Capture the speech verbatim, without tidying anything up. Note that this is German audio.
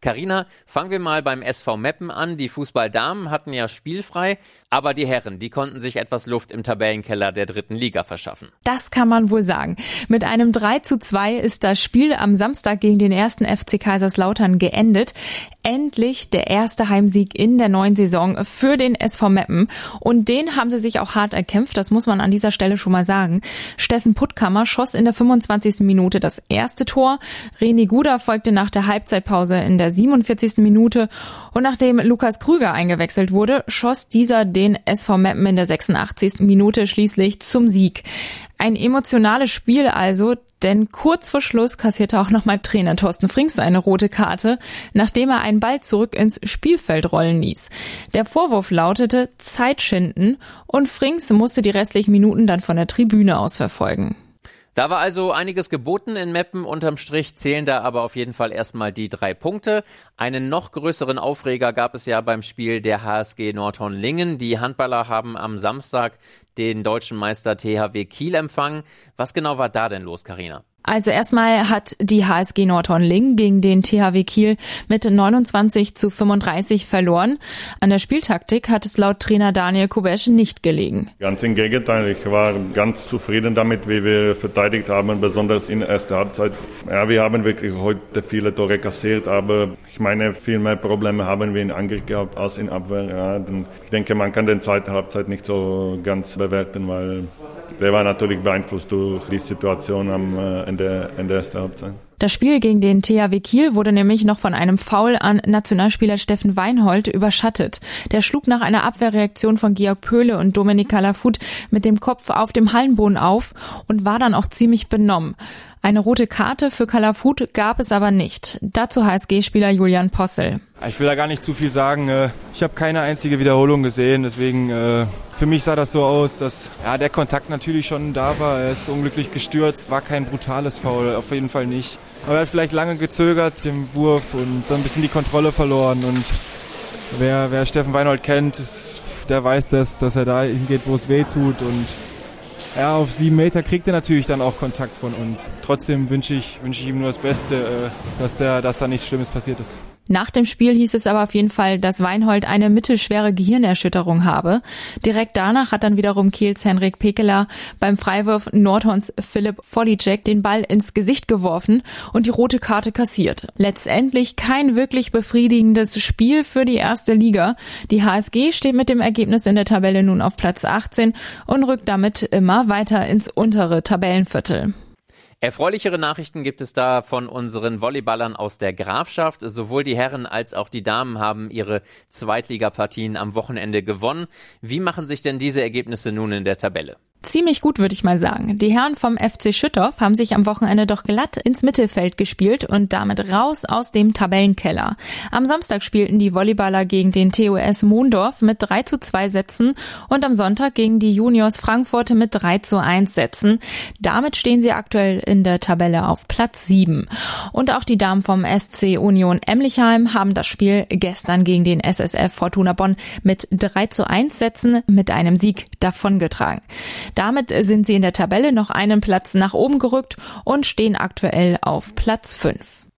Carina, fangen wir mal beim S V Meppen an. Die Fußballdamen hatten ja spielfrei, aber die Herren, die konnten sich etwas Luft im Tabellenkeller der dritten Liga verschaffen. Das kann man wohl sagen. Mit einem drei zu zwei ist das Spiel am Samstag gegen den ersten F C Kaiserslautern geendet. Endlich der erste Heimsieg in der neuen Saison für den S V Meppen. Und den haben sie sich auch hart erkämpft, das muss man an dieser Stelle schon mal sagen. Steffen Puttkammer schoss in der fünfundzwanzigsten Minute das erste Tor. René Guder folgte nach der Halbzeitpause in der siebenundvierzigsten Minute. Und nachdem Lukas Krüger eingewechselt wurde, schoss dieser den S V Meppen in der sechsundachtzigsten Minute schließlich zum Sieg. Ein emotionales Spiel also, denn kurz vor Schluss kassierte auch nochmal Trainer Thorsten Frings eine rote Karte, nachdem er einen Ball zurück ins Spielfeld rollen ließ. Der Vorwurf lautete Zeitschinden und Frings musste die restlichen Minuten dann von der Tribüne aus verfolgen. Da war also einiges geboten in Meppen. Unterm Strich zählen da aber auf jeden Fall erstmal die drei Punkte. Einen noch größeren Aufreger gab es ja beim Spiel der H S G Nordhorn-Lingen. Die Handballer haben am Samstag den deutschen Meister T H W Kiel empfangen. Was genau war da denn los, Carina? Also erstmal hat die H S G Nordhorn-Lingen gegen den T H W Kiel mit neunundzwanzig zu fünfunddreißig verloren. An der Spieltaktik hat es laut Trainer Daniel Kubesch nicht gelegen. Ganz im Gegenteil, ich war ganz zufrieden damit, wie wir verteidigt haben, besonders in der ersten Halbzeit. Ja, wir haben wirklich heute viele Tore kassiert, aber ich meine, viel mehr Probleme haben wir in Angriff gehabt als in Abwehr. Ja, ich denke, man kann den zweiten Halbzeit nicht so ganz bewerten, weil der war natürlich beeinflusst durch die Situation am Ende der ersten Halbzeit. Das Spiel gegen den T H W Kiel wurde nämlich noch von einem Foul an Nationalspieler Steffen Weinhold überschattet. Der schlug nach einer Abwehrreaktion von Georg Pöhle und Dominika Lafut mit dem Kopf auf dem Hallenboden auf und war dann auch ziemlich benommen. Eine rote Karte für Kalafut gab es aber nicht. Dazu H S G-Spieler Julian Possel. Ich will da gar nicht zu viel sagen. Ich habe keine einzige Wiederholung gesehen, deswegen für mich sah das so aus, dass ja, der Kontakt natürlich schon da war. Er ist unglücklich gestürzt, war kein brutales Foul, auf jeden Fall nicht. Aber er hat vielleicht lange gezögert, den Wurf, und dann ein bisschen die Kontrolle verloren. Und wer, wer Steffen Weinhold kennt, ist, der weiß das, dass er da hingeht, wo es weh tut. Und ja, auf sieben Meter kriegt er natürlich dann auch Kontakt von uns. Trotzdem wünsche ich, wünsche ich ihm nur das Beste, dass, der, dass da nichts Schlimmes passiert ist. Nach dem Spiel hieß es aber auf jeden Fall, dass Weinhold eine mittelschwere Gehirnerschütterung habe. Direkt danach hat dann wiederum Kiels Henrik Pekeler beim Freiwurf Nordhorns Philipp Volicek den Ball ins Gesicht geworfen und die rote Karte kassiert. Letztendlich kein wirklich befriedigendes Spiel für die erste Liga. Die H S G steht mit dem Ergebnis in der Tabelle nun auf Platz achtzehn und rückt damit immer weiter ins untere Tabellenviertel. Erfreulichere Nachrichten gibt es da von unseren Volleyballern aus der Grafschaft. Sowohl die Herren als auch die Damen haben ihre Zweitligapartien am Wochenende gewonnen. Wie machen sich denn diese Ergebnisse nun in der Tabelle? Ziemlich gut, würde ich mal sagen. Die Herren vom F C Schüttorf haben sich am Wochenende doch glatt ins Mittelfeld gespielt und damit raus aus dem Tabellenkeller. Am Samstag spielten die Volleyballer gegen den T U S Mondorf mit drei zu zwei Sätzen und am Sonntag gegen die Juniors Frankfurt mit drei zu eins Sätzen. Damit stehen sie aktuell in der Tabelle auf Platz sieben. Und auch die Damen vom S C Union Emlichheim haben das Spiel gestern gegen den S S F Fortuna Bonn mit drei zu eins Sätzen mit einem Sieg davongetragen. Damit sind sie in der Tabelle noch einen Platz nach oben gerückt und stehen aktuell auf Platz fünf.